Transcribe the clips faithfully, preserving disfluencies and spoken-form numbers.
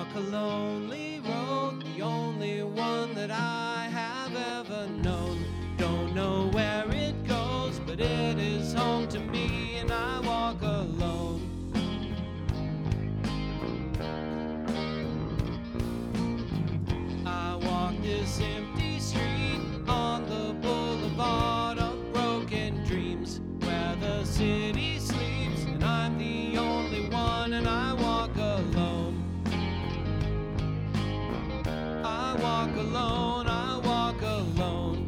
walk a lonely road, the only one that I have ever known. Don't know where it goes, but it is home to me, and I walk alone. I walk this empty street on the boulevard of broken dreams, where the city sleeps, and I'm the only one, and I walk alone. I walk alone, I walk alone.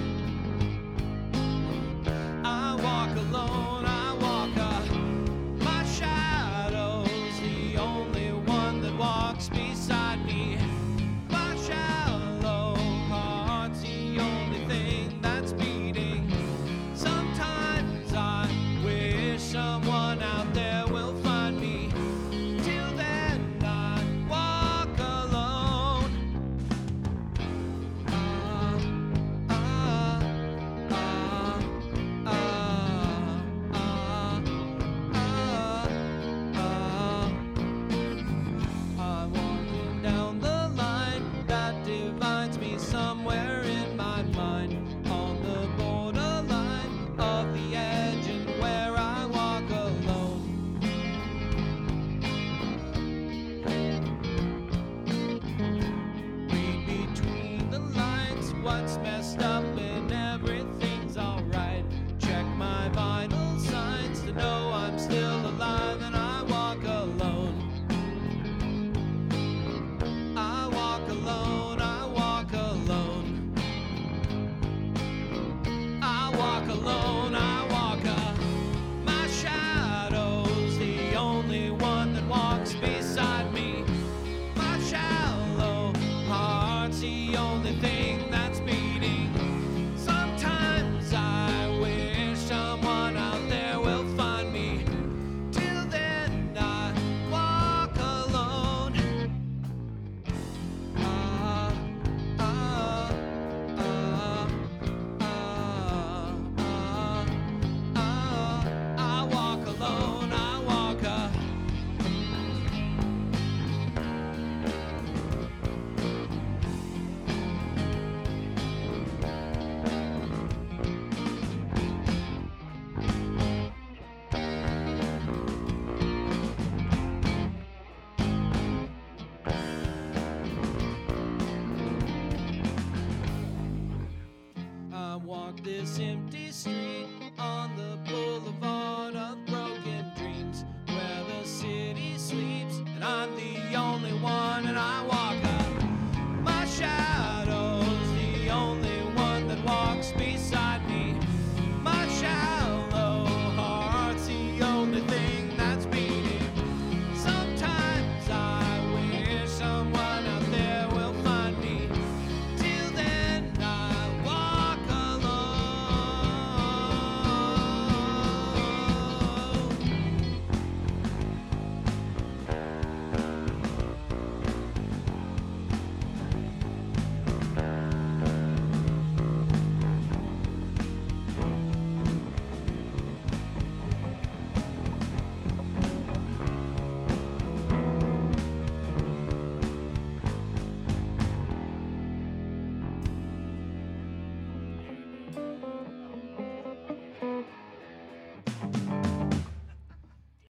I walk alone, I walk uh, my shadow's the only one that walks beside me. My shallow heart's the only thing that's beating. Sometimes I wish someone out there will find me. Till then I walk alone. Ah, ah, ah, ah, ah, ah, ah. I'm walking down the line that divides me somewhere in my mind, on the borderline of the edge and where I walk alone. Read between the lines what's messed up and everything's alright. Check my vital signs to know I'm still alive, and I walk alone. I walk alone, I walk alone. I walk alone, I walk uh, my shadow's the only one that walks beside me. My shallow heart's the only thing that's beating. Sometimes I wish someone out there will find me. Till then I walk alone. Ah, ah, ah, ah, ah, ah. I walk alone, I walk uh, I walk this empty